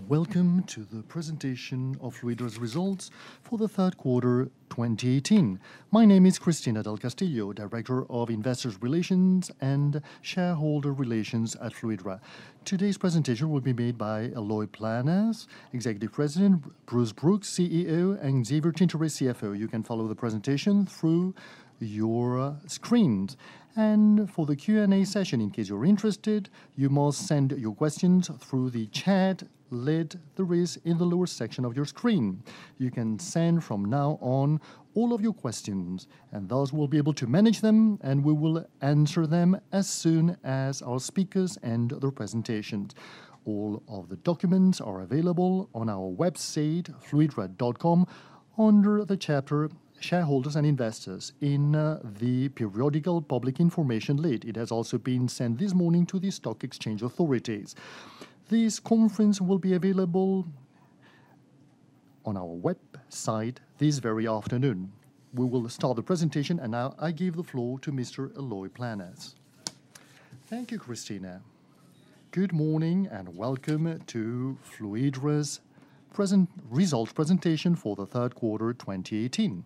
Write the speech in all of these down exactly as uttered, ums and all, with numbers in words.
welcome to the presentation of Fluidra's results for the third quarter twenty eighteen. My name is Cristina del Castillo, Director of Investors Relations and Shareholder Relations at Fluidra. Today's presentation will be made by Eloy Planes, Executive President, Bruce Brooks, C E O, and Xavier Tintoret, C F O. You can follow the presentation through your screens. And for the Q and A session, in case you're interested, you must send your questions through the chat lid there is in the lower section of your screen. You can send from now on all of your questions, and thus we'll be able to manage them, and we will answer them as soon as our speakers end their presentations. All of the documents are available on our website, fluidra dot com, under the chapter Shareholders and Investors in uh, the periodical public information lid. It has also been sent this morning to the stock exchange authorities. This conference will be available on our website this very afternoon. We will start the presentation, and now I give the floor to Mister Eloy Planes. Thank you, Cristina. Good morning and welcome to Fluidra's present results presentation for the third quarter twenty eighteen.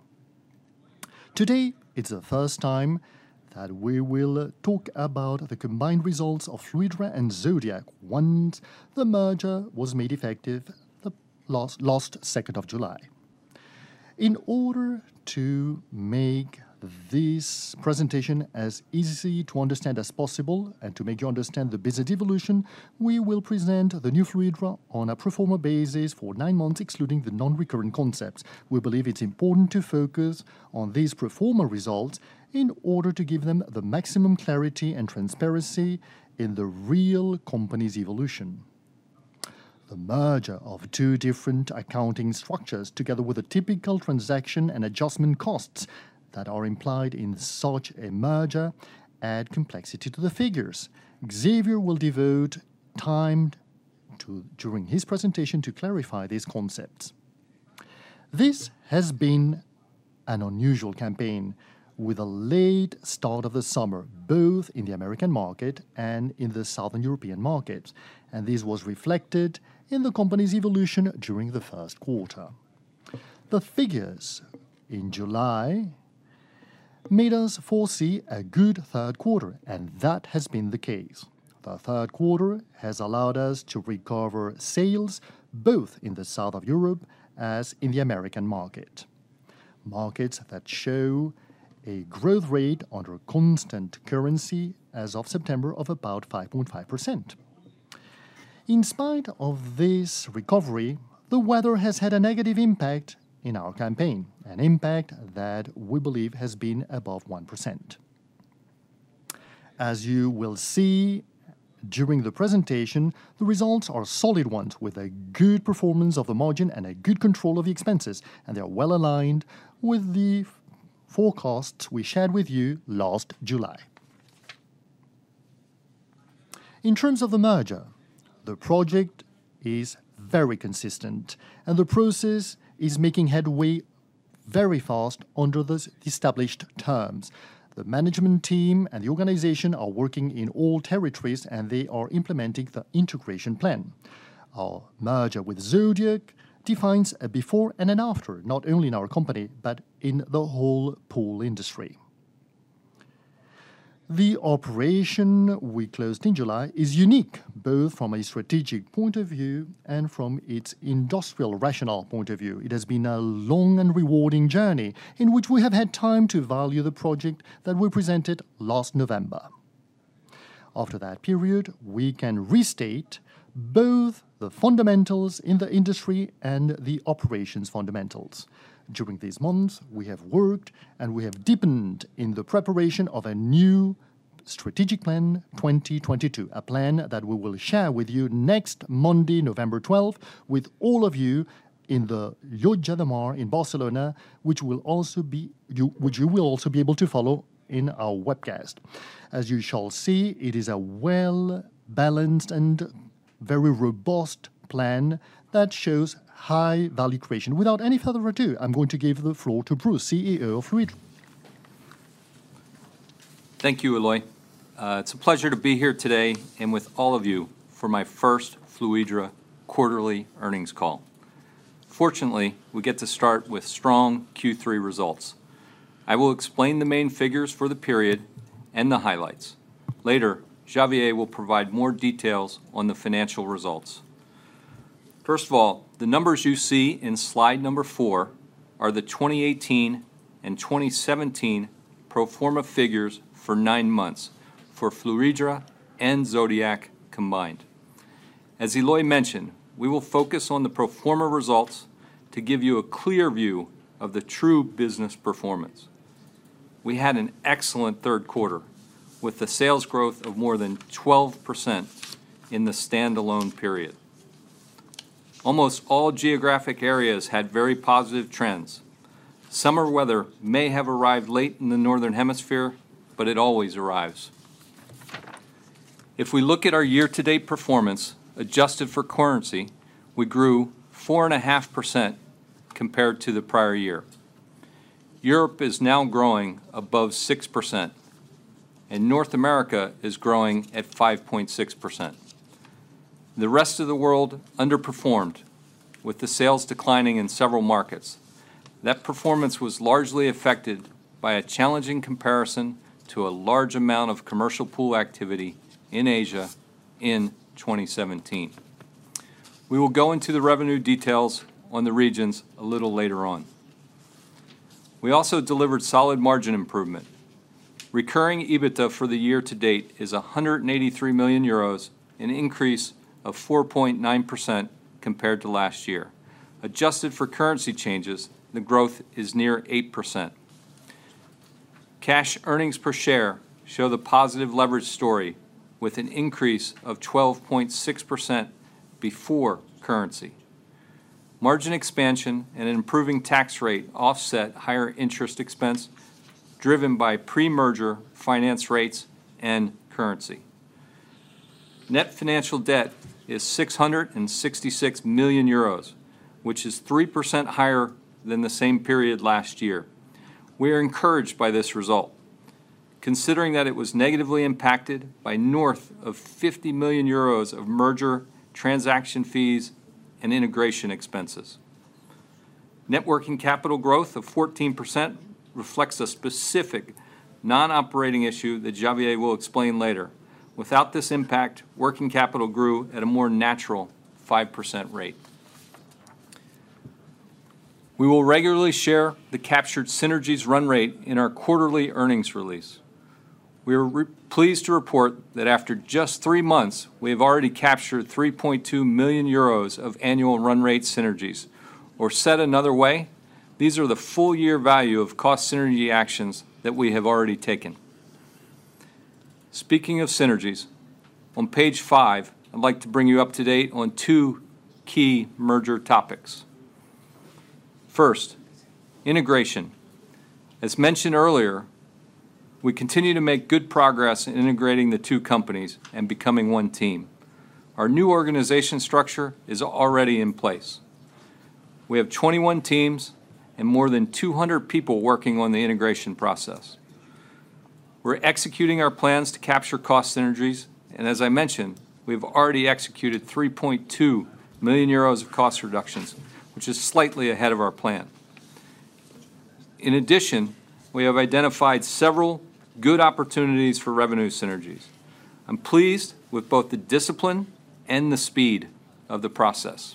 Today, it's the first time that we will talk about the combined results of Fluidra and Zodiac once the merger was made effective the last, last second of July. In order to make this presentation as easy to understand as possible and to make you understand the business evolution, we will present the new Fluidra on a pro forma basis for nine months, excluding the non-recurrent concepts. We believe it's important to focus on these pro forma results in order to give them the maximum clarity and transparency in the real company's evolution. The merger of two different accounting structures, together with the typical transaction and adjustment costs that are implied in such a merger, add complexity to the figures. Xavier will devote time to, during his presentation to clarify these concepts. This has been an unusual campaign, with a late start of the summer, both in the American market and in the Southern European markets, and this was reflected in the company's evolution during the first quarter. The figures in July made us foresee a good third quarter, and that has been the case. The third quarter has allowed us to recover sales both in the south of Europe as in the American market. Markets that show a growth rate under constant currency as of September of about five point five percent. In spite of this recovery, the weather has had a negative impact in our campaign, an impact that we believe has been above one percent. As you will see during the presentation, the results are solid ones, with a good performance of the margin and a good control of the expenses, and they are well aligned with the forecasts we shared with you last July. In terms of the merger, the project is very consistent, and the process is making headway very fast under the established terms. The management team and the organization are working in all territories, and they are implementing the integration plan. Our merger with Zodiac defines a before and an after, not only in our company, but in the whole pool industry. The operation we closed in July is unique, both from a strategic point of view and from its industrial rationale point of view. It has been a long and rewarding journey in which we have had time to value the project that we presented last November. After that period, we can restate both the fundamentals in the industry and the operations fundamentals. During these months, we have worked and we have deepened in the preparation of a new Strategic Plan twenty twenty-two, a plan that we will share with you next Monday, November twelfth, with all of you in the Llotja de Mar in Barcelona, which will also be you, which you will also be able to follow in our webcast. As you shall see, it is a well-balanced and very robust plan that shows high value creation. Without any further ado, I'm going to give the floor to Bruce, C E O of Fluidra. Thank you, Eloy. Uh, it's a pleasure to be here today and with all of you for my first Fluidra quarterly earnings call. Fortunately, we get to start with strong Q three results. I will explain the main figures for the period and the highlights. Later, Xavier will provide more details on the financial results. First of all, the numbers you see in slide number four are the twenty eighteen and twenty seventeen pro forma figures for nine months for Fluidra and Zodiac combined. As Eloy mentioned, we will focus on the pro forma results to give you a clear view of the true business performance. We had an excellent third quarter with the sales growth of more than twelve percent in the standalone period. Almost all geographic areas had very positive trends. Summer weather may have arrived late in the Northern Hemisphere, but it always arrives. If we look at our year-to-date performance, adjusted for currency, we grew four point five percent compared to the prior year. Europe is now growing above six percent, and North America is growing at five point six percent. The rest of the world underperformed, with the sales declining in several markets. That performance was largely affected by a challenging comparison to a large amount of commercial pool activity in Asia in twenty seventeen. We will go into the revenue details on the regions a little later on. We also delivered solid margin improvement. Recurring EBITDA for the year to date is one hundred eighty-three million euros, an increase of four point nine percent compared to last year. Adjusted for currency changes, the growth is near eight percent. Cash earnings per share show the positive leverage story with an increase of twelve point six percent before currency. Margin expansion and an improving tax rate offset higher interest expense driven by pre-merger finance rates and currency. Net financial debt is six hundred sixty-six million euros, which is three percent higher than the same period last year. We are encouraged by this result, considering that it was negatively impacted by north of fifty million euros of merger, transaction fees, and integration expenses. Net working capital growth of fourteen percent reflects a specific non-operating issue that Xavier will explain later. Without this impact, working capital grew at a more natural five percent rate. We will regularly share the captured synergies run rate in our quarterly earnings release. We are re- pleased to report that after just three months, we have already captured three point two million euros of annual run rate synergies. Or said another way, these are the full year value of cost synergy actions that we have already taken. Speaking of synergies, on page five, I'd like to bring you up to date on two key merger topics. First, integration. As mentioned earlier, we continue to make good progress in integrating the two companies and becoming one team. Our new organization structure is already in place. We have twenty-one teams and more than two hundred people working on the integration process. We're executing our plans to capture cost synergies, and as I mentioned, we've already executed three point two million euros of cost reductions, which is slightly ahead of our plan. In addition, we have identified several good opportunities for revenue synergies. I'm pleased with both the discipline and the speed of the process.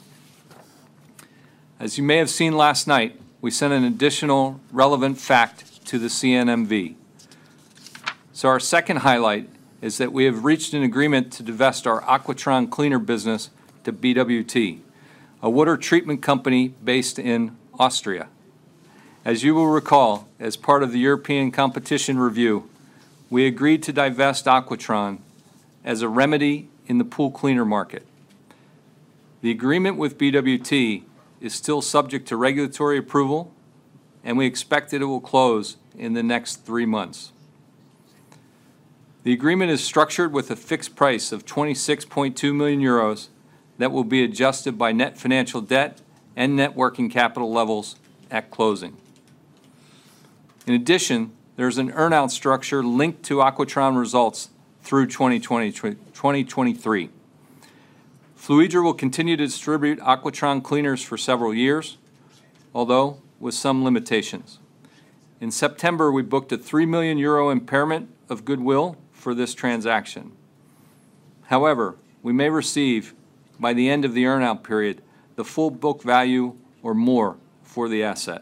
As you may have seen last night, we sent an additional relevant fact to the C N M V. So our second highlight is that we have reached an agreement to divest our Aquatron cleaner business to B W T, a water treatment company based in Austria. As you will recall, as part of the European competition review, we agreed to divest Aquatron as a remedy in the pool cleaner market. The agreement with B W T is still subject to regulatory approval, and we expect that it will close in the next three months. The agreement is structured with a fixed price of twenty-six point two million euros that will be adjusted by net financial debt and net working capital levels at closing. In addition, there's an earn-out structure linked to Aquatron results through twenty twenty, twenty twenty-three. Fluidra will continue to distribute Aquatron cleaners for several years, although with some limitations. In September, we booked a three million euro impairment of goodwill for this transaction. However, we may receive, by the end of the earnout period, the full book value or more for the asset.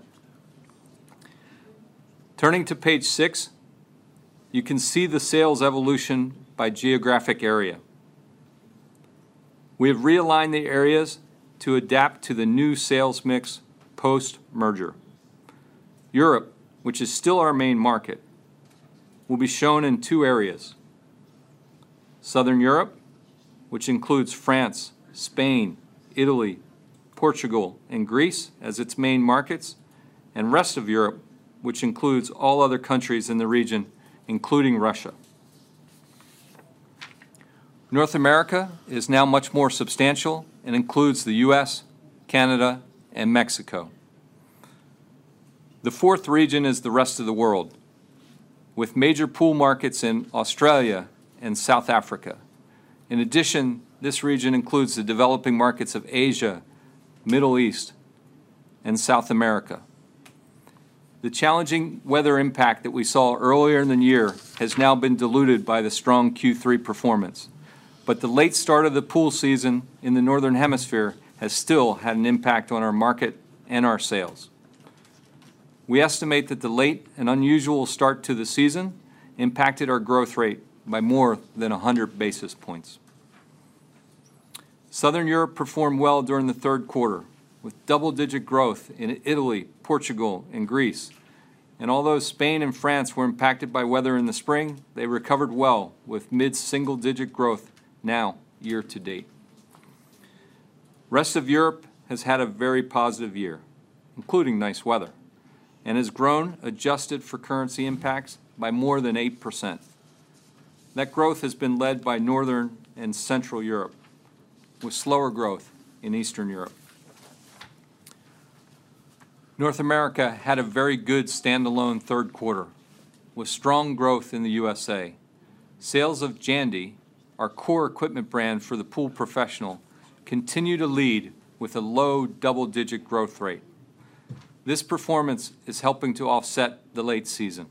Turning to page six, you can see the sales evolution by geographic area. We have realigned the areas to adapt to the new sales mix post-merger. Europe, which is still our main market, will be shown in two areas. Southern Europe, which includes France, Spain, Italy, Portugal, and Greece as its main markets, and rest of Europe, which includes all other countries in the region, including Russia. North America is now much more substantial and includes the U S, Canada, and Mexico. The fourth region is the rest of the world, with major pool markets in Australia and South Africa. In addition, this region includes the developing markets of Asia, Middle East, and South America. The challenging weather impact that we saw earlier in the year has now been diluted by the strong Q three performance, but the late start of the pool season in the Northern Hemisphere has still had an impact on our market and our sales. We estimate that the late and unusual start to the season impacted our growth rate by more than one hundred basis points. Southern Europe performed well during the third quarter, with double-digit growth in Italy, Portugal, and Greece. And although Spain and France were impacted by weather in the spring, they recovered well with mid-single-digit growth now year to date. Rest of Europe has had a very positive year, including nice weather, and has grown, adjusted for currency impacts, by more than eight percent. That growth has been led by Northern and Central Europe, with slower growth in Eastern Europe. North America had a very good standalone third quarter, with strong growth in the U S A. Sales of Jandy, our core equipment brand for the pool professional, continue to lead with a low double-digit growth rate. This performance is helping to offset the late season.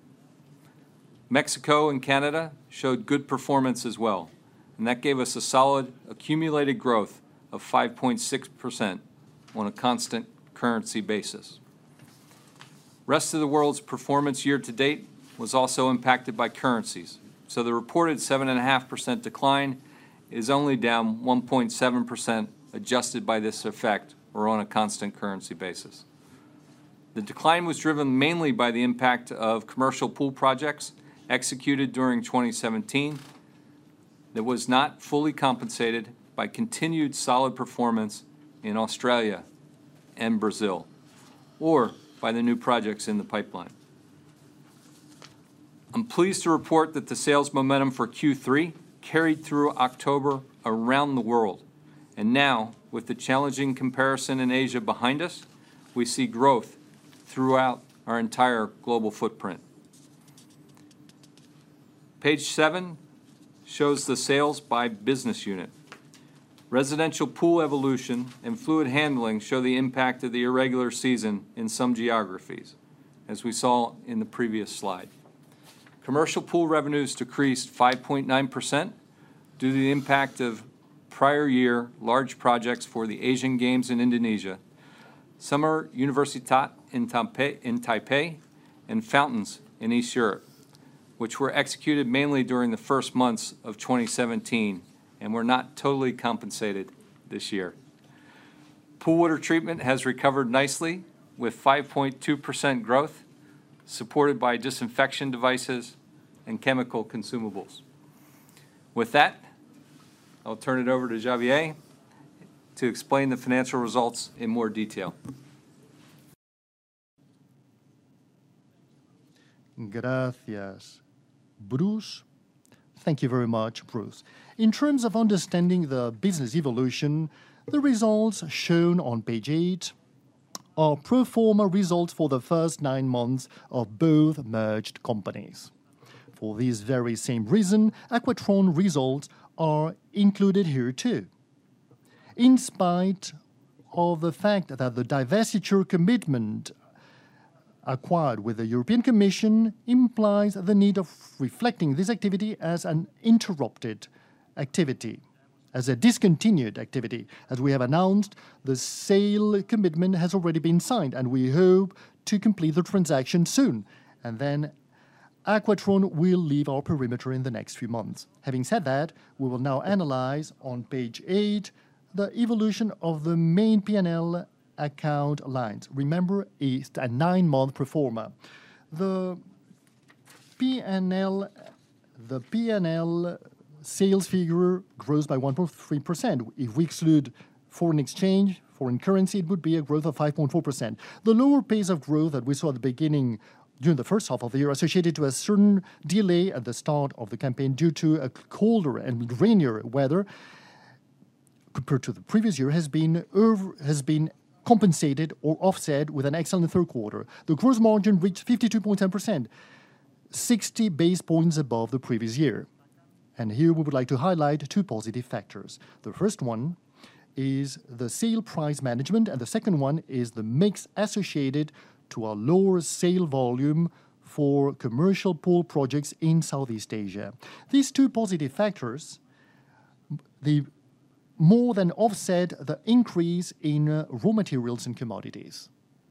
Mexico and Canada showed good performance as well, and that gave us a solid accumulated growth of five point six percent on a constant currency basis. Rest of the world's performance year to date was also impacted by currencies, so the reported seven point five percent decline is only down one point seven percent adjusted by this effect or on a constant currency basis. The decline was driven mainly by the impact of commercial pool projects executed during twenty seventeen that was not fully compensated by continued solid performance in Australia and Brazil, or by the new projects in the pipeline. I'm pleased to report that the sales momentum for Q three carried through October around the world, and now, with the challenging comparison in Asia behind us, we see growth throughout our entire global footprint. Page seven shows the sales by business unit. Residential pool evolution and fluid handling show the impact of the irregular season in some geographies, as we saw in the previous slide. Commercial pool revenues decreased five point nine percent due to the impact of prior year large projects for the Asian Games in Indonesia, Summer Universitat in Taipei, in Taipei, and Fountains in East Europe, which were executed mainly during the first months of twenty seventeen and were not totally compensated this year. Pool water treatment has recovered nicely with five point two percent growth, supported by disinfection devices and chemical consumables. With that, I'll turn it over to Javier to explain the financial results in more detail. Gracias, Bruce. Thank you very much, Bruce. In terms of understanding the business evolution, the results shown on page eight are pro forma results for the first nine months of both merged companies. For this very same reason, Aquatron results are included here too. in spite of the fact that the divestiture commitment acquired with the European Commission implies the need of reflecting this activity as an interrupted activity, as a discontinued activity. As we have announced, the sale commitment has already been signed, and we hope to complete the transaction soon. And then Aquatron will leave our perimeter in the next few months. Having said that, we will now analyze on page eight the evolution of the main P and L account lines. Remember, it's a nine-month pro forma. The P and L, the P and L sales figure grows by one point three percent. If we exclude foreign exchange, foreign currency, it would be a growth of five point four percent. The lower pace of growth that we saw at the beginning during the first half of the year associated to a certain delay at the start of the campaign due to a colder and rainier weather compared to the previous year has been over, has been compensated or offset with an excellent third quarter. The gross margin reached fifty-two point one zero percent, sixty base points above the previous year. And here we would like to highlight two positive factors. The first one is the sale price management, and the second one is the mix associated to a lower sale volume for commercial pool projects in Southeast Asia. These two positive factors, they more than offset the increase in uh, raw materials and commodities.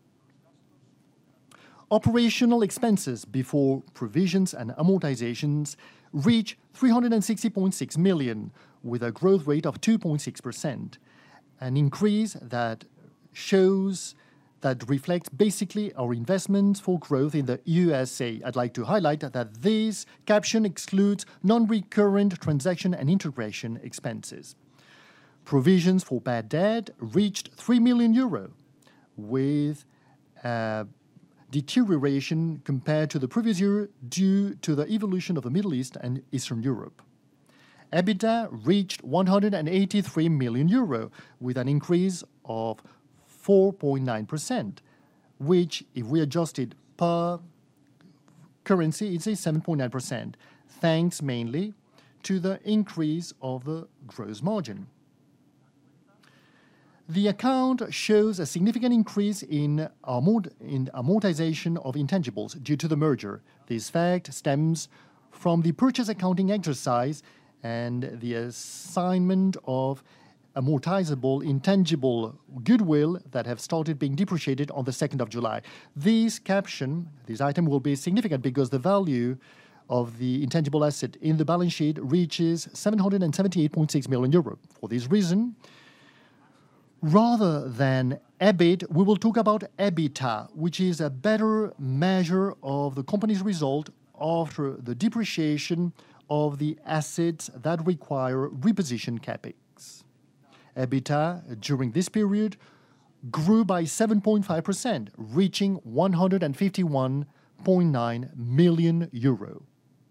Operational expenses before provisions and amortizations reach three hundred sixty point six million, with a growth rate of two point six percent, an increase that shows that reflects basically our investments for growth in the U S A. I'd like to highlight that this caption excludes non-recurrent transaction and integration expenses. Provisions for bad debt reached three million euro, with a deterioration compared to the previous year due to the evolution of the Middle East and Eastern Europe. EBITDA reached one hundred eighty-three million euro, with an increase of four point nine percent, which, if we adjust it per currency, it's a seven point nine percent, thanks mainly to the increase of the gross margin. The account shows a significant increase in, amort in amortization of intangibles due to the merger. This fact stems from the purchase accounting exercise and the assignment of amortizable intangible goodwill that have started being depreciated on the second of July. This caption, this item will be significant because the value of the intangible asset in the balance sheet reaches seven hundred seventy-eight point six million euro. For this reason, rather than EBIT, we will talk about EBITDA, which is a better measure of the company's result after the depreciation of the assets that require reposition capex. EBITDA during this period grew by seven point five percent, reaching one hundred fifty-one point nine million euro.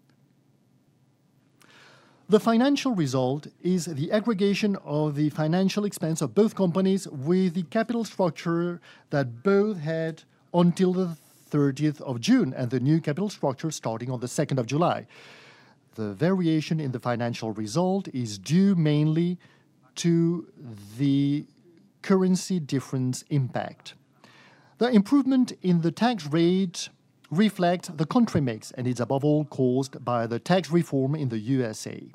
The financial result is the aggregation of the financial expense of both companies with the capital structure that both had until the thirtieth of June and the new capital structure starting on the second of July. The variation in the financial result is due mainly to the currency difference impact. The improvement in the tax rate reflects the country mix and is above all caused by the tax reform in the U S A.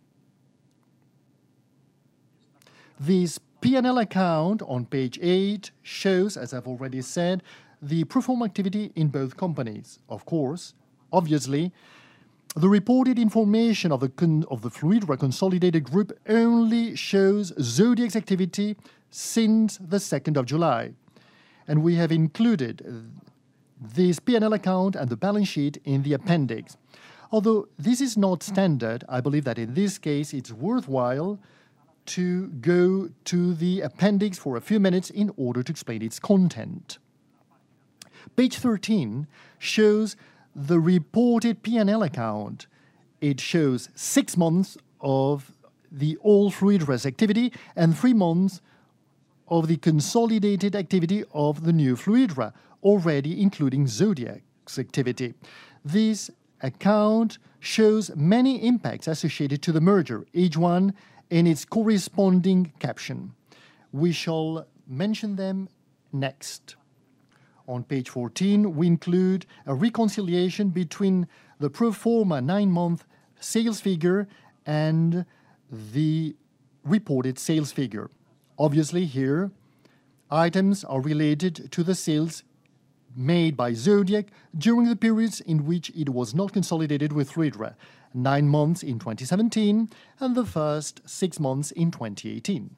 This P and L account on page eight shows, as I've already said, the pro forma activity in both companies. Of course, obviously, the reported information of the, con of the Fluidra consolidated group only shows Zodiac's activity since the second of July. And we have included this P and L account and the balance sheet in the appendix. Although this is not standard, I believe that in this case it's worthwhile to go to the appendix for a few minutes in order to explain its content. Page thirteen shows the reported P and L account. It shows six months of the old Fluidra's activity and three months of the consolidated activity of the new Fluidra, already including Zodiac's activity. This account shows many impacts associated to the merger, each one in its corresponding caption. We shall mention them next. On page fourteen, we include a reconciliation between the pro forma nine-month sales figure and the reported sales figure. Obviously, here, items are related to the sales made by Zodiac during the periods in which it was not consolidated with Fluidra, nine months in twenty seventeen and the first six months in twenty eighteen.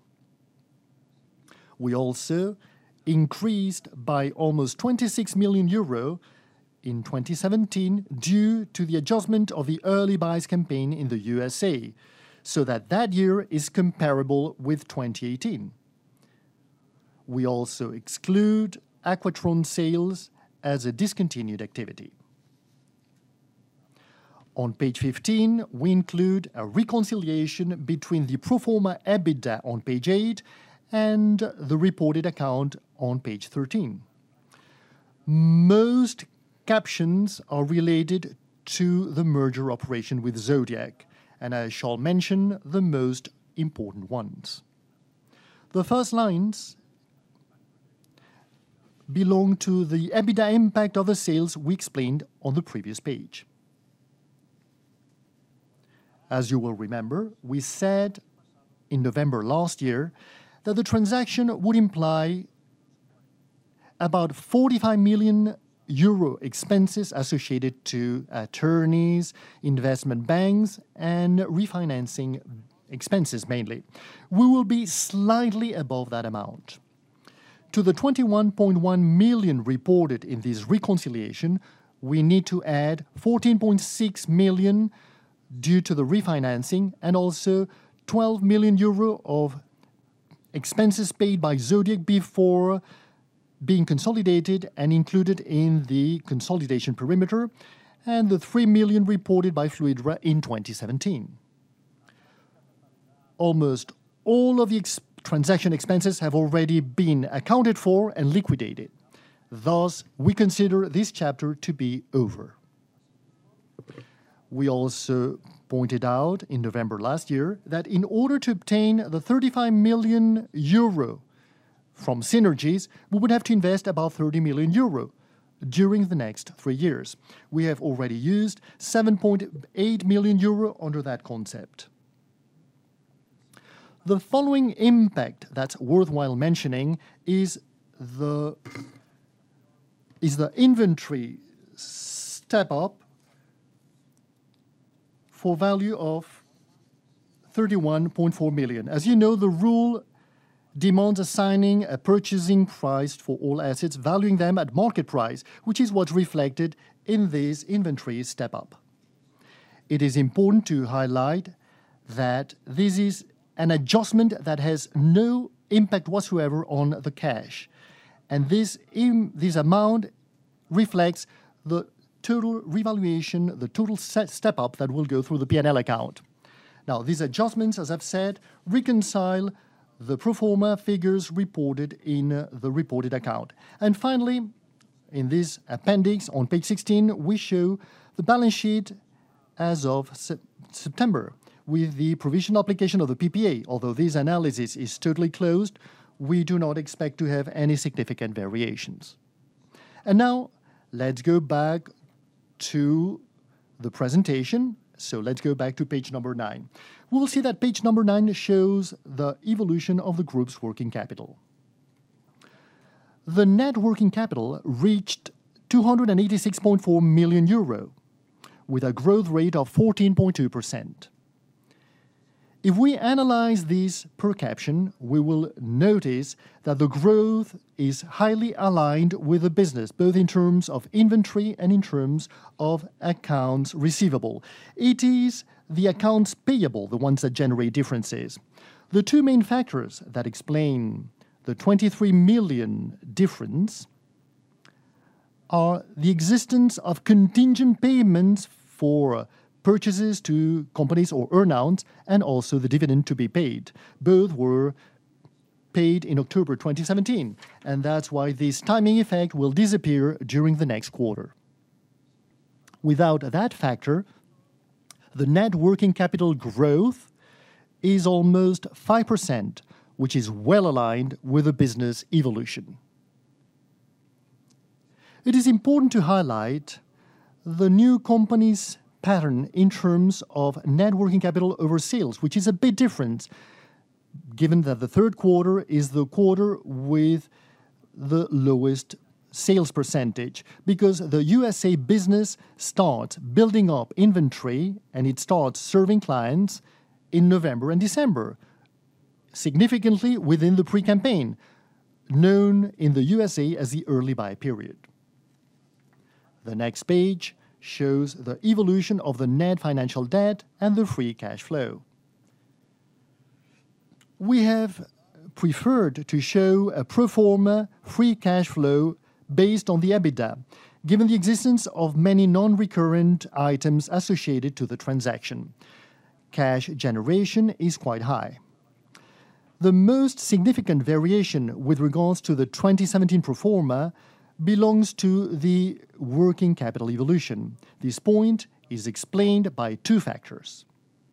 We also increased by almost twenty-six million euro in twenty seventeen due to the adjustment of the early buys campaign in the U S A, so that that year is comparable with twenty eighteen. We also exclude Aquatron sales as a discontinued activity. On page fifteen, we include a reconciliation between the pro forma EBITDA on page eight and the reported account on page thirteen. Most captions are related to the merger operation with Zodiac, and I shall mention the most important ones. The first lines belong to the EBITDA impact of the sales we explained on the previous page. As you will remember, we said in November last year that the transaction would imply about forty-five million euro expenses associated to attorneys, investment banks, and refinancing expenses mainly. We will be slightly above that amount. To the twenty-one point one million reported in this reconciliation, we need to add fourteen point six million due to the refinancing and also twelve million euro of expenses paid by Zodiac before being consolidated and included in the consolidation perimeter, and the three million reported by Fluidra in twenty seventeen. Almost all of the ex- transaction expenses have already been accounted for and liquidated. Thus, we consider this chapter to be over. We also pointed out in November last year that in order to obtain the thirty-five million euro from synergies, we would have to invest about thirty million euro during the next three years. We have already used seven point eight million euro under that concept. The following impact that's worthwhile mentioning is the, is the inventory step up for value of thirty-one point four million. As you know, the rule demands assigning a purchasing price for all assets, valuing them at market price, which is what's reflected in this inventory step up. It is important to highlight that this is an adjustment that has no impact whatsoever on the cash. And this, in, this amount reflects the total revaluation, the total step up that will go through the P and L account. Now, these adjustments, as I've said, reconcile the pro forma figures reported in uh, the reported account. And finally, in this appendix on page sixteen, we show the balance sheet as of se- September with the provisional application of the P P A. Although this analysis is totally closed, we do not expect to have any significant variations. And now, let's go back to the presentation. So let's go back to page number nine. We will see that page number nine shows the evolution of the group's working capital. The net working capital reached two hundred eighty-six point four million euro, with a growth rate of fourteen point two percent. If we analyze this per caption, we will notice that the growth is highly aligned with the business, both in terms of inventory and in terms of accounts receivable. It is the accounts payable, the ones that generate differences. The two main factors that explain the twenty-three million difference are the existence of contingent payments for purchases to companies or earnouts, and also the dividend to be paid. Both were paid in October twenty seventeen, and that's why this timing effect will disappear during the next quarter. Without that factor, the net working capital growth is almost five percent, which is well aligned with the business evolution. It is important to highlight the new company's pattern in terms of net working capital over sales, which is a bit different, given that the third quarter is the quarter with the lowest sales percentage, because the U S A business starts building up inventory and it starts serving clients in November and December, significantly within the pre-campaign, known in the U S A as the early buy period. The next page shows the evolution of the net financial debt and the free cash flow. We have preferred to show a pro forma free cash flow based on the EBITDA, given the existence of many non-recurrent items associated to the transaction. Cash generation is quite high. The most significant variation with regards to the twenty seventeen pro forma belongs to the working capital evolution. This point is explained by two factors.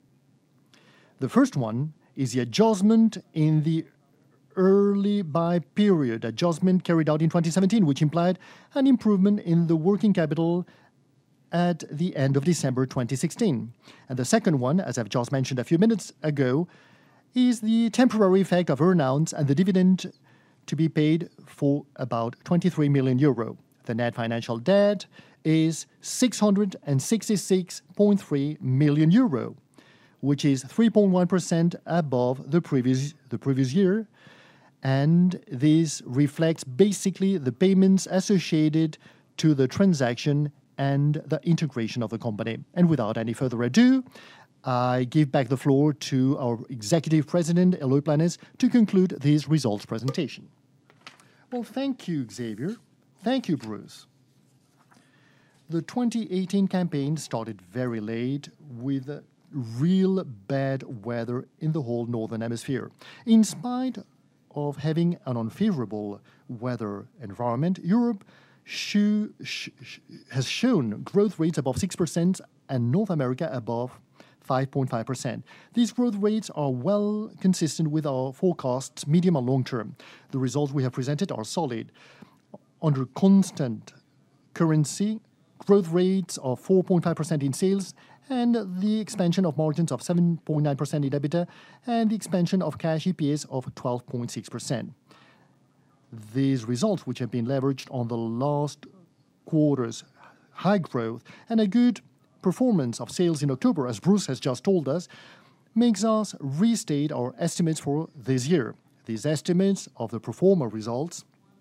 The first one is the adjustment in the early buy period, adjustment carried out in twenty seventeen, which implied an improvement in the working capital at the end of December twenty sixteen. And the second one, as I've just mentioned a few minutes ago, is the temporary effect of earnouts and the dividend to be paid for about twenty-three million euro. The net financial debt is six hundred sixty-six point three million euro, which is three point one percent above the previous, the previous year, and this reflects basically the payments associated to the transaction and the integration of the company. And without any further ado, I give back the floor to our Executive President, Eloy Planes, to conclude this results presentation. Well, thank you, Xavier. Thank you, Bruce. The twenty eighteen campaign started very late with real bad weather in the whole Northern Hemisphere. In spite of having an unfavorable weather environment, Europe sho sh sh has shown growth rates above six percent and North America above five point five percent. These growth rates are well consistent with our forecasts, medium and long term. The results we have presented are solid. Under constant currency, growth rates of four point five percent in sales and the expansion of margins of seven point nine percent in EBITDA and the expansion of cash E P S of twelve point six percent. These results, which have been leveraged on the last quarter's high growth and a good performance of sales in October, as Bruce has just told us, makes us restate our estimates for this year. These estimates of the pro forma results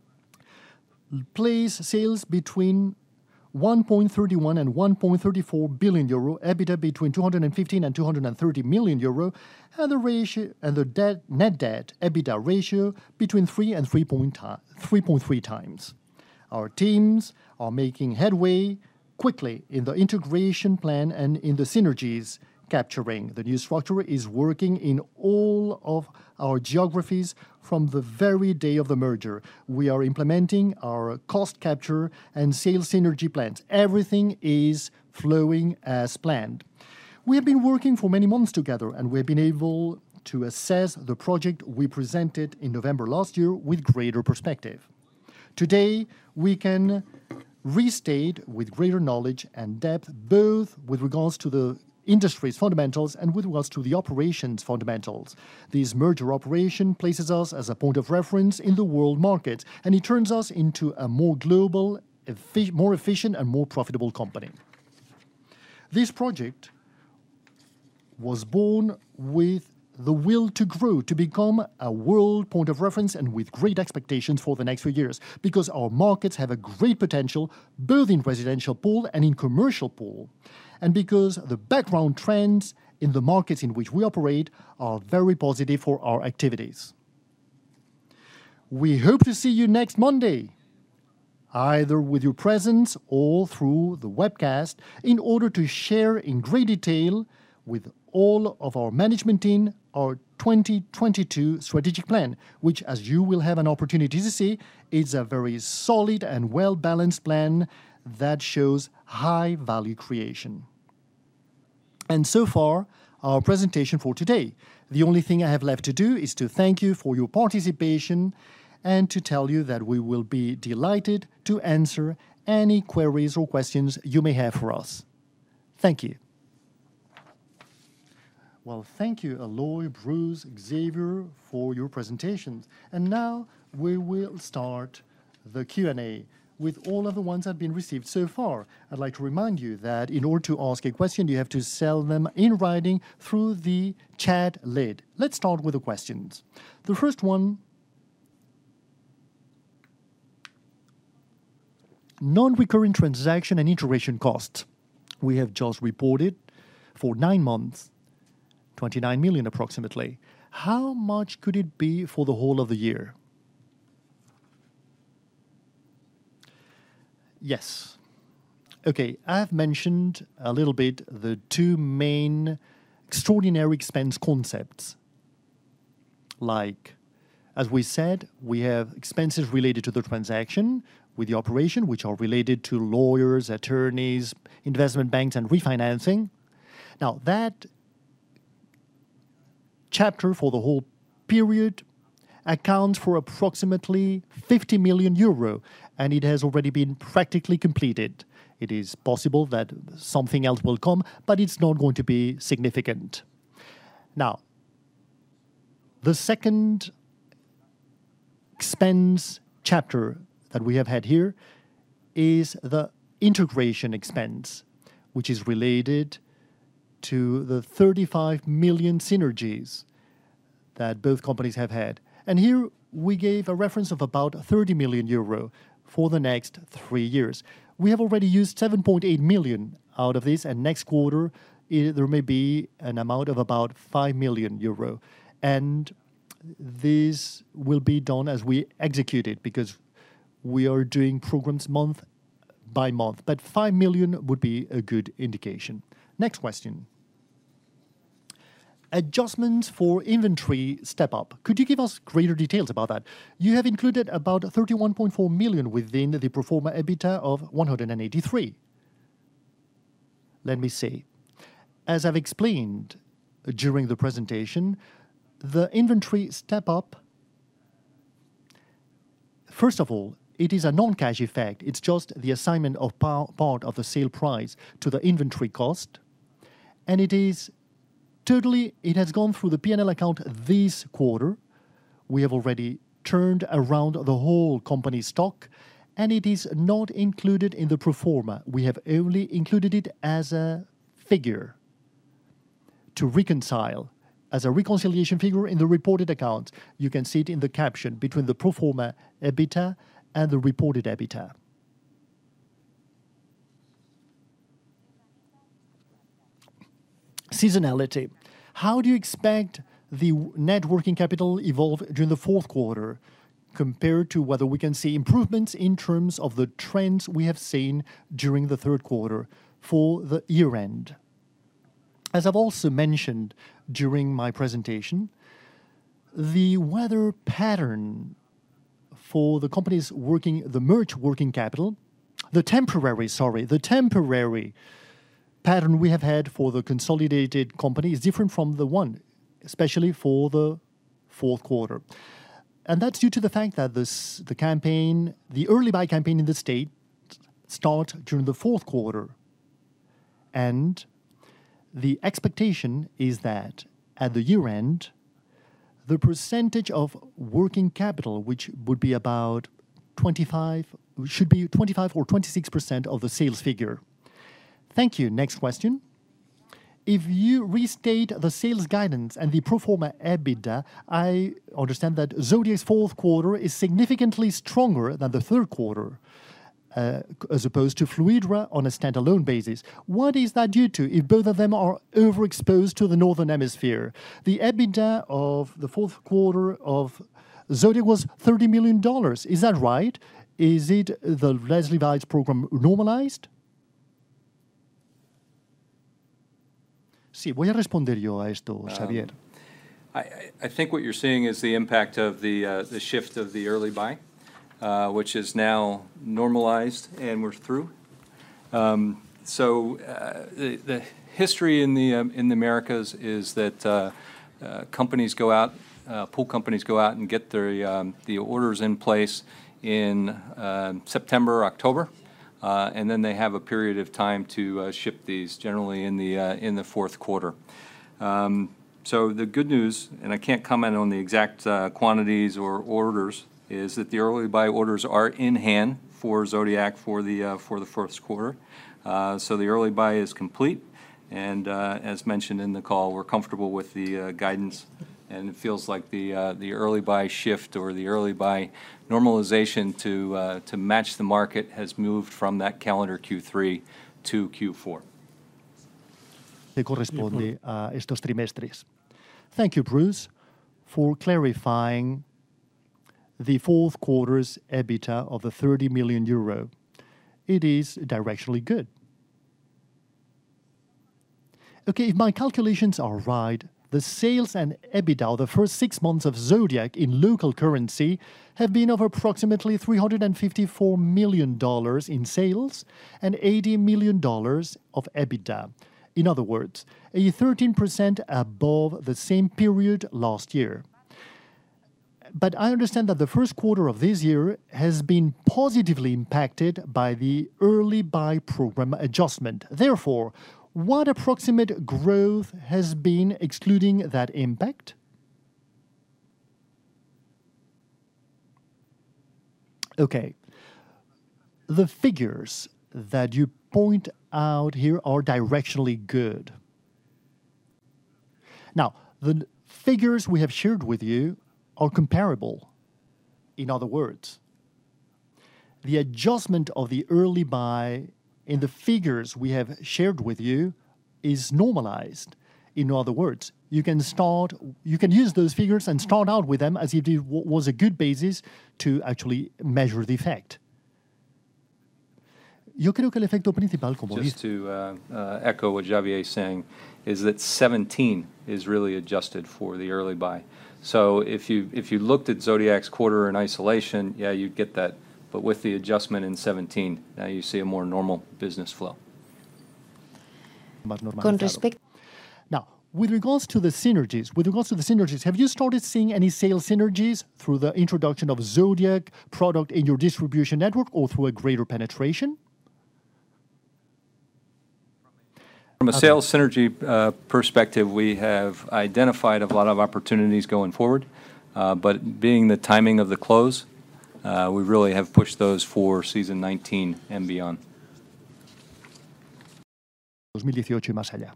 place sales between one point three one and one point three four billion euro, EBITDA between two hundred fifteen and two hundred thirty million euro, and the ratio and the debt, net debt EBITDA ratio between three and three point three times. Our teams are making headway quickly in the integration plan and in the synergies capturing. The new structure is working in all of our geographies from the very day of the merger. We are implementing our cost capture and sales synergy plans. Everything is flowing as planned. We have been working for many months together, and we have been able to assess the project we presented in November last year with greater perspective. Today, we can restate with greater knowledge and depth, both with regards to the industry's fundamentals and with regards to the operations fundamentals. This merger operation places us as a point of reference in the world market, and it turns us into a more global, effi- more efficient and more profitable company. This project was born with the will to grow, to become a world point of reference and with great expectations for the next few years, because our markets have a great potential, both in residential pool and in commercial pool, and because the background trends in the markets in which we operate are very positive for our activities. We hope to see you next Monday, either with your presence or through the webcast, in order to share in great detail with all of our management team our twenty twenty-two strategic plan, which, as you will have an opportunity to see, is a very solid and well-balanced plan that shows high value creation. And so far, our presentation for today. The only thing I have left to do is to thank you for your participation and to tell you that we will be delighted to answer any queries or questions you may have for us. Thank you. Well, thank you, Aloy, Bruce, Xavier, for your presentations. And now we will start the Q and A with all of the ones that have been received so far. I'd like to remind you that in order to ask a question, you have to send them in writing through the chat lid. Let's start with the questions. The first one, non-recurring transaction and integration costs. We have just reported for nine months, twenty-nine million approximately. How much could it be for the whole of the year? Yes. Okay, I've mentioned a little bit the two main extraordinary expense concepts. Like, as we said, we have expenses related to the transaction with the operation, which are related to lawyers, attorneys, investment banks, and refinancing. Now, that chapter for the whole period accounts for approximately fifty million euro, and it has already been practically completed. It is possible that something else will come, but it's not going to be significant. Now, the second expense chapter that we have had here is the integration expense, which is related to the thirty-five million synergies that both companies have had. And here we gave a reference of about thirty million euro for the next three years. We have already used seven point eight million out of this, and next quarter it, there may be an amount of about five million euro. And this will be done as we execute it, because we are doing programs month by month. But five million would be a good indication. Next question. Adjustments for inventory step-up. Could you give us greater details about that? You have included about thirty-one point four million within the pro forma EBITDA of one hundred eighty-three. Let me see. As I've explained during the presentation, the inventory step-up, first of all, it is a non-cash effect. It's just the assignment of part of the sale price to the inventory cost, and it is totally, it has gone through the P and L account this quarter. We have already turned around the whole company stock, and it is not included in the pro forma. We have only included it as a figure to reconcile, as a reconciliation figure in the reported accounts. You can see it in the caption between the pro forma EBITDA and the reported EBITDA. Seasonality. How do you expect the net working capital evolve during the fourth quarter compared to whether we can see improvements in terms of the trends we have seen during the third quarter for the year end? As I've also mentioned during my presentation, the weather pattern for the companies working, the merged working capital, the temporary, sorry, the temporary pattern we have had for the consolidated company is different from the one, especially for the fourth quarter. And that's due to the fact that this, the campaign, the early buy campaign in the state starts during the fourth quarter. And the expectation is that at the year end, the percentage of working capital, which would be about twenty-five, should be twenty-five or twenty-six percent of the sales figure. Thank you. Next question. If you restate the sales guidance and the pro forma EBITDA, I understand that Zodiac's fourth quarter is significantly stronger than the third quarter, uh, as opposed to Fluidra on a standalone basis. What is that due to if both of them are overexposed to the Northern Hemisphere? The EBITDA of the fourth quarter of Zodiac was thirty million dollars. Is that right? Is it the Leslie Weiss program normalized? Sí, voy a responder yo a esto, Xavier. Um, I, I think what you're seeing is the impact of the, uh, the shift of the early buy, uh, which is now normalized and we're through. Um, so uh, the, the history in the um, in the Americas is that uh, uh, companies go out, uh, pool companies go out and get their um, the orders in place in uh, September, October, uh, and then they have a period of time to uh, ship these, generally in the uh, in the fourth quarter. Um, so the good news, and I can't comment on the exact uh, quantities or orders, is that the early buy orders are in hand for Zodiac for the uh, for the first quarter. Uh, so the early buy is complete, and uh, as mentioned in the call, we're comfortable with the uh, guidance, and it feels like the uh, the early buy shift or the early buy normalization to uh, to match the market has moved from that calendar Q three to Q four. Que corresponde a estos trimestres. Thank you, Bruce, for clarifying the fourth quarter's EBITDA of the thirty million euro. It is directionally good. Okay, if my calculations are right, the sales and EBITDA of the first six months of Zodiac in local currency have been of approximately three hundred fifty-four million dollars in sales and eighty million dollars of EBITDA. In other words, a thirteen percent above the same period last year. But I understand that the first quarter of this year has been positively impacted by the early buy program adjustment. Therefore, what approximate growth has been excluding that impact? Okay. The figures that you point out here are directionally good. Now, the figures we have shared with you are comparable. In other words, the adjustment of the early buy in the figures we have shared with you is normalized. In other words, you can start, you can use those figures and start out with them as if it was a good basis to actually measure the effect. Yo creo que el efecto principal, como Just to uh, uh, echo what Javier is saying, is that seventeen is really adjusted for the early buy. So if you if you looked at Zodiac's quarter in isolation, yeah, you'd get that. But with the adjustment in seventeen, now you see a more normal business flow. Con respect. Now, with regards to the synergies, with regards to the synergies, have you started seeing any sales synergies through the introduction of Zodiac product in your distribution network or through a greater penetration? From a sales synergy uh, perspective, we have identified a lot of opportunities going forward, uh, but being the timing of the close, uh, we really have pushed those for season nineteen and beyond. twenty eighteen y más allá.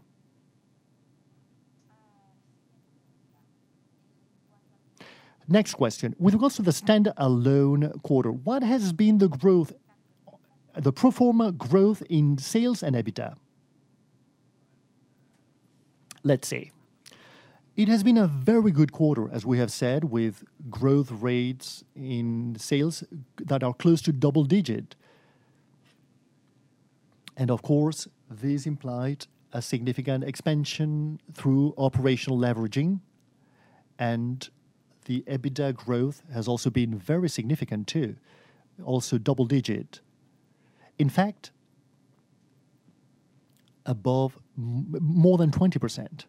Next question. With regards to the stand-alone quarter, what has been the growth, the pro forma growth in sales and EBITDA? Let's say. It has been a very good quarter, as we have said, with growth rates in sales that are close to double digit. And of course, this implied a significant expansion through operational leveraging, and the EBITDA growth has also been very significant too, also double digit. In fact, above m- more than twenty percent.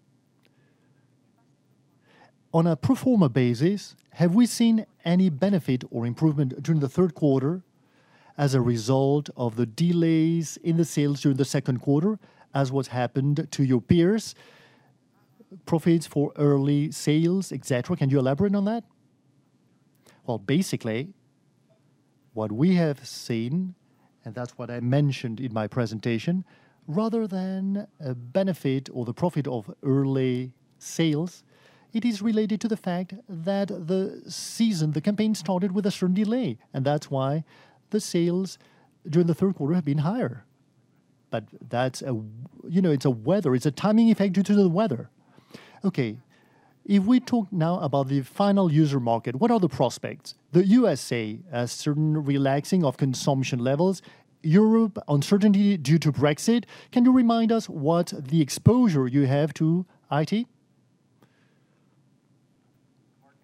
On a pro forma basis, have we seen any benefit or improvement during the third quarter as a result of the delays in the sales during the second quarter, as what happened to your peers? Profits for early sales, et cetera. Can you elaborate on that? Well, basically, what we have seen, and that's what I mentioned in my presentation, rather than a benefit or the profit of early sales, it is related to the fact that the season, the campaign started with a certain delay, and that's why the sales during the third quarter have been higher. But that's a, you know, it's a weather, it's a timing effect due to the weather. Okay, if we talk now about the final user market, what are the prospects? The U S A has certain relaxing of consumption levels. Europe, uncertainty due to Brexit. Can you remind us what the exposure you have to I T?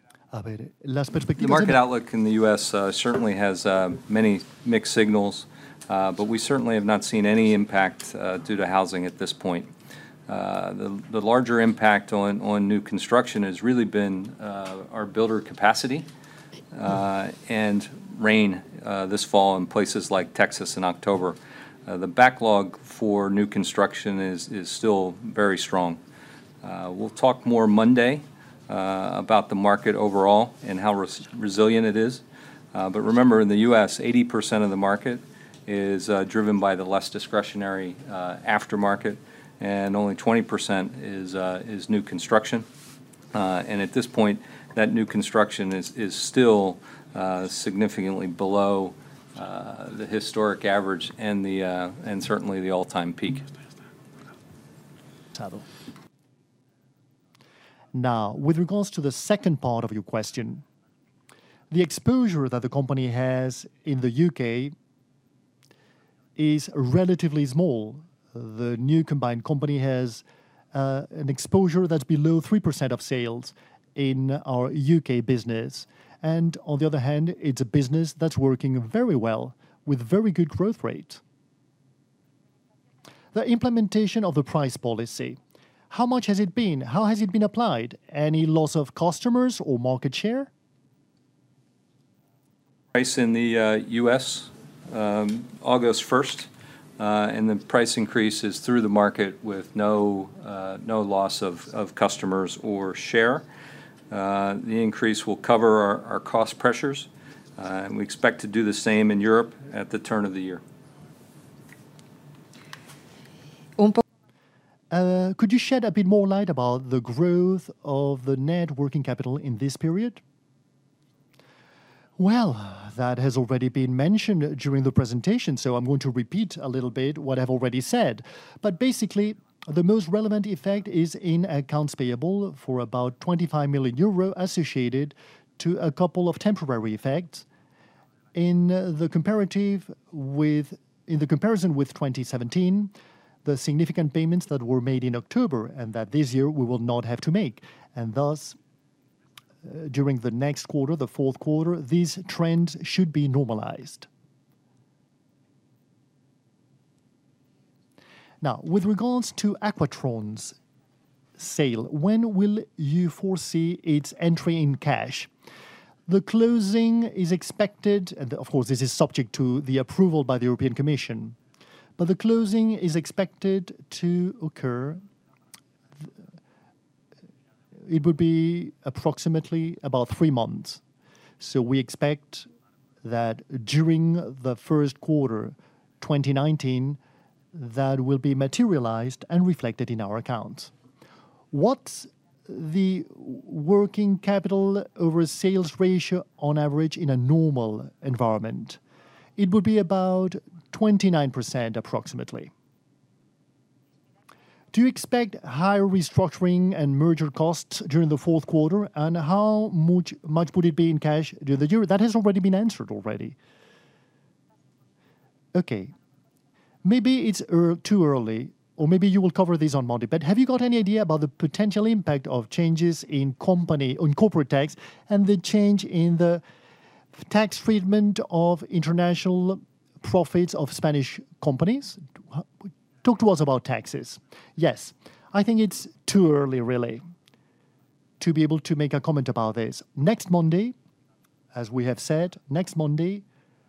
The market outlook in the U S uh, certainly has uh, many mixed signals. uh, but we certainly have not seen any impact uh, due to housing at this point. Uh, the, the larger impact on, on new construction has really been uh, our builder capacity uh, and rain uh, this fall in places like Texas in October. Uh, the backlog for new construction is, is still very strong. Uh, we'll talk more Monday uh, about the market overall and how res resilient it is. Uh, but remember, in the U S, eighty percent of the market is uh, driven by the less discretionary uh, aftermarket, and only twenty percent is, uh, is new construction. Uh, and at this point, that new construction is, is still uh, significantly below uh, the historic average and, the, uh, and certainly the all-time peak. Now, with regards to the second part of your question, the exposure that the company has in the U K is relatively small. The new combined company has uh, an exposure that's below three percent of sales in our U K business. And on the other hand, it's a business that's working very well with very good growth rate. The implementation of the price policy, how much has it been? How has it been applied? Any loss of customers or market share? Price in the uh, U S um, August first, uh, and the price increase is through the market with no, uh, no loss of, of customers or share. Uh, the increase will cover our, our cost pressures, uh, and we expect to do the same in Europe at the turn of the year. Uh, could you shed a bit more light about the growth of the net working capital in this period? Well, that has already been mentioned during the presentation, so I'm going to repeat a little bit what I've already said. But basically, the most relevant effect is in accounts payable for about twenty-five million euro associated to a couple of temporary effects. In the comparative with, in the comparison with twenty seventeen, the significant payments that were made in October and that this year we will not have to make. And thus, uh, during the next quarter, the fourth quarter, these trends should be normalized. Now, with regards to Aquatron's sale, when will you foresee its entry in cash? The closing is expected, and of course this is subject to the approval by the European Commission, but the closing is expected to occur, it would be approximately about three months. So we expect that during the first quarter twenty nineteen, that will be materialized and reflected in our accounts. What's the working capital over sales ratio on average in a normal environment? It would be about twenty-nine percent approximately. Do you expect higher restructuring and merger costs during the fourth quarter? And how much, much would it be in cash during the year? That has already been answered already. Okay. Maybe it's er too early, or maybe you will cover this on Monday, but have you got any idea about the potential impact of changes in company, on corporate tax, and the change in the tax treatment of international profits of Spanish companies? Talk to us about taxes. Yes, I think it's too early, really, to be able to make a comment about this. Next Monday, as we have said, next Monday,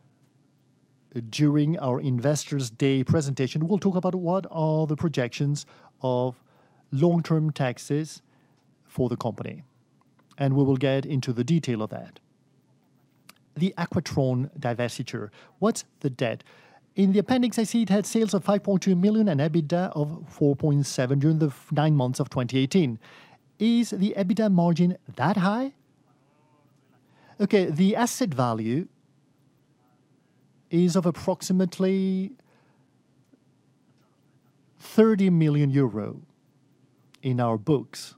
during our Investors' Day presentation, we'll talk about what are the projections of long-term taxes for the company. And we will get into the detail of that. The Aquatron divestiture. What's the debt? In the appendix, I see it had sales of five point two million and EBITDA of four point seven during the nine months of twenty eighteen. Is the EBITDA margin that high? Okay, the asset value is of approximately thirty million euro in our books.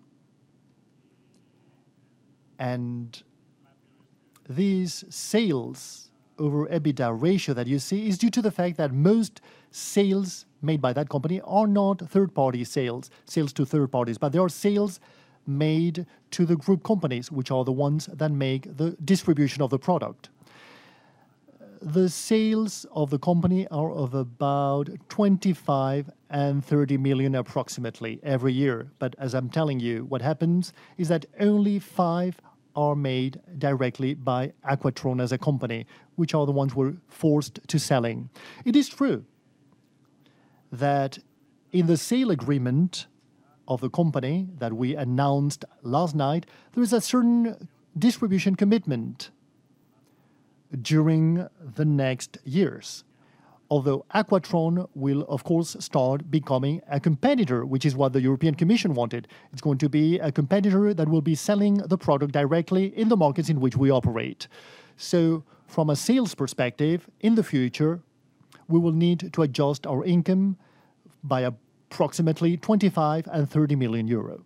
And these sales over EBITDA ratio that you see is due to the fact that most sales made by that company are not third-party sales, sales to third parties, but they are sales made to the group companies, which are the ones that make the distribution of the product. the sales of the company are of about twenty-five and thirty million approximately every year. But as I'm telling you, what happens is that only five are made directly by Aquatron as a company, which are the ones we're forced to selling. It is true that in the sale agreement of the company that we announced last night, there is a certain distribution commitment during the next years. Although Aquatron will, of course, start becoming a competitor, which is what the European Commission wanted. It's going to be a competitor that will be selling the product directly in the markets in which we operate. So, from a sales perspective, in the future, we will need to adjust our income by approximately twenty-five and thirty million euro.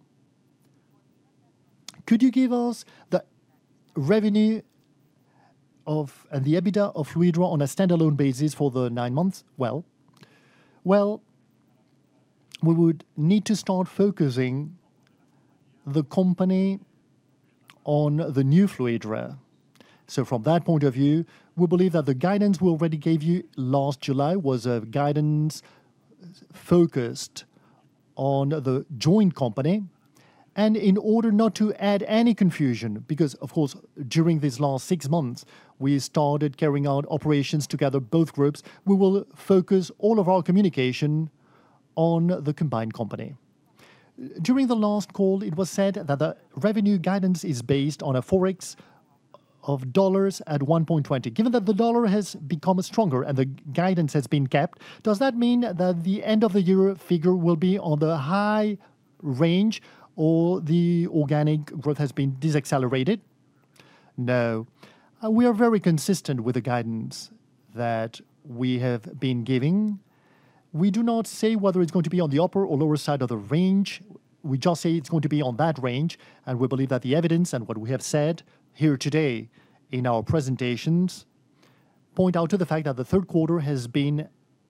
Could you give us the revenue of and the EBITDA of Fluidra on a standalone basis for the nine months? Well, well, we would need to start focusing the company on the new Fluidra. So from that point of view, we believe that the guidance we already gave you last July was a guidance focused on the joint company. And in order not to add any confusion, because, of course, during these last six months, we started carrying out operations together, both groups, we will focus all of our communication on the combined company. During the last call, it was said that the revenue guidance is based on a forex of dollars at one point two zero. Given that the dollar has become stronger and the guidance has been kept, does that mean that the end of the year figure will be on the high range, or the organic growth has been deaccelerated? No. Uh, we are very consistent with the guidance that we have been giving. We do not say whether it's going to be on the upper or lower side of the range. We just say it's going to be on that range, and we believe that the evidence and what we have said here today in our presentations point out to the fact that the third quarter has been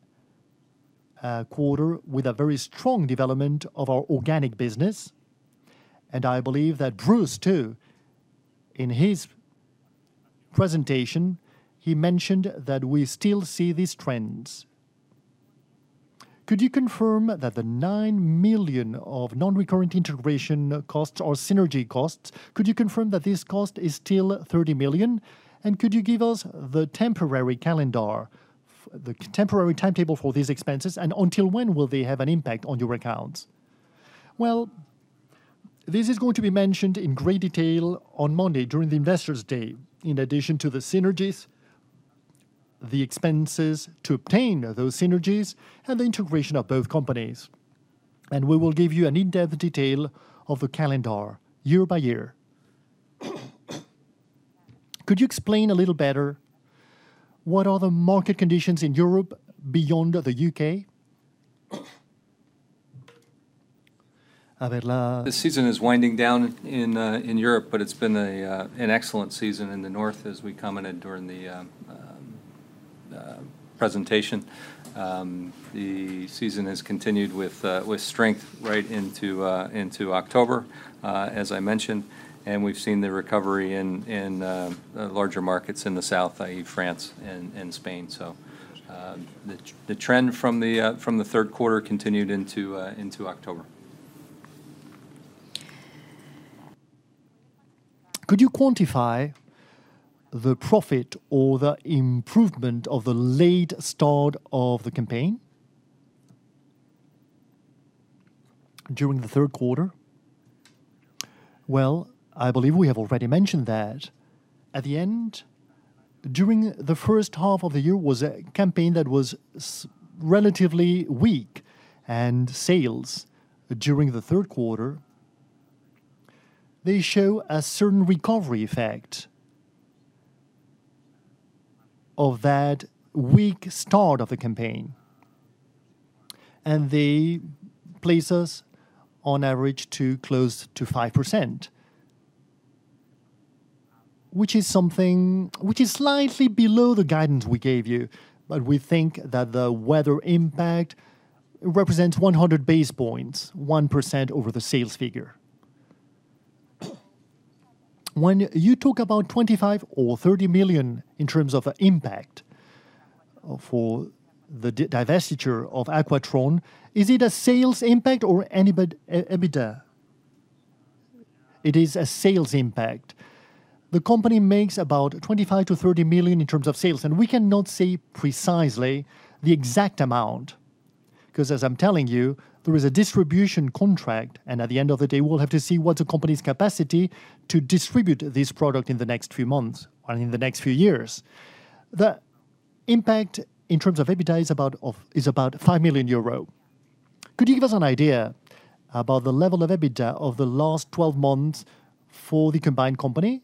a quarter with a very strong development of our organic business. And I believe that Bruce, too, in his presentation, he mentioned that we still see these trends. Could you confirm that the nine million of non-recurrent integration costs or synergy costs, could you confirm that this cost is still thirty million? And could you give us the temporary calendar, the temporary timetable for these expenses, and until when will they have an impact on your accounts? Well, this is going to be mentioned in great detail on Monday during the Investors' Day, in addition to the synergies, the expenses to obtain those synergies, and the integration of both companies. And we will give you an in-depth detail of the calendar, year by year. Could you explain a little better what are the market conditions in Europe beyond the U K? The season is winding down in uh, in Europe, but it's been a uh, an excellent season in the north, as we commented during the uh, uh, presentation. Um, the season has continued with uh, with strength right into uh, into October, uh, as I mentioned, and we've seen the recovery in in uh, larger markets in the south, that is, France and, and Spain. So. Uh, the, the trend from the uh, from the third quarter continued into uh, into October. Could you quantify the profit or the improvement of the late start of the campaign during the third quarter? Well, I believe we have already mentioned that. At the end, during the first half of the year was a campaign that was relatively weak, and sales during the third quarter, they show a certain recovery effect of that weak start of the campaign. And they place us on average to close to five percent, which is something which is slightly below the guidance we gave you. But we think that the weather impact represents one hundred base points, one percent over the sales figure. When you talk about twenty-five or thirty million in terms of impact, for the di- divestiture of Aquatron, is it a sales impact or any but e- EBITDA? It is a sales impact. The company makes about twenty-five to thirty million in terms of sales, and we cannot say precisely the exact amount. Because as I'm telling you, there is a distribution contract, and at the end of the day, we'll have to see what's the company's capacity to distribute this product in the next few months or in the next few years. The impact in terms of EBITDA is about, of, is about five million euro. Could you give us an idea about the level of EBITDA of the last twelve months for the combined company,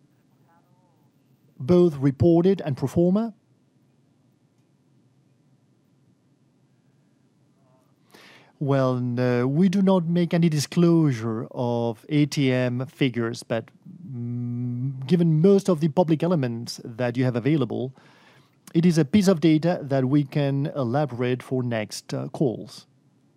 both reported and pro forma? Well, no, we do not make any disclosure of A T M figures, but mm, given most of the public elements that you have available, it is a piece of data that we can elaborate for next uh, calls.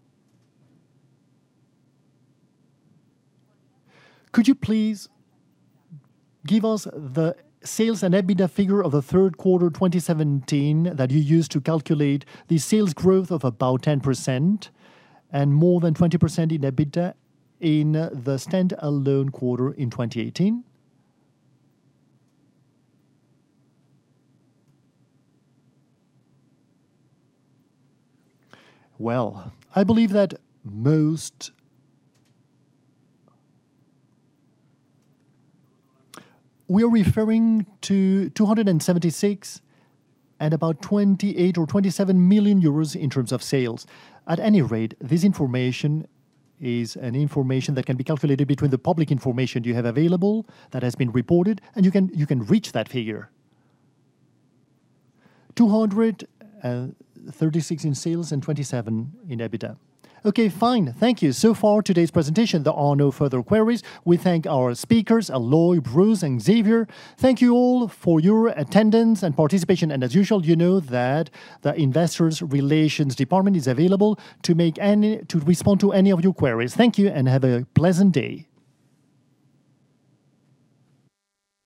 Could you please give us the sales and EBITDA figure of the third quarter twenty seventeen that you used to calculate the sales growth of about ten percent and more than twenty percent in EBITDA in the stand-alone quarter in twenty eighteen? Well, I believe that most we are referring to two hundred seventy-six and about twenty-eight or twenty-seven million euros in terms of sales. At any rate, this information is an information that can be calculated between the public information you have available that has been reported, and you can you can reach that figure. two hundred thirty-six in sales and twenty-seven in EBITDA. Okay, fine. Thank you. So far, today's presentation, there are no further queries. We thank our speakers, Aloy, Bruce, and Xavier. Thank you all for your attendance and participation. And as usual, you know that the Investors Relations Department is available to make any to respond to any of your queries. Thank you and have a pleasant day.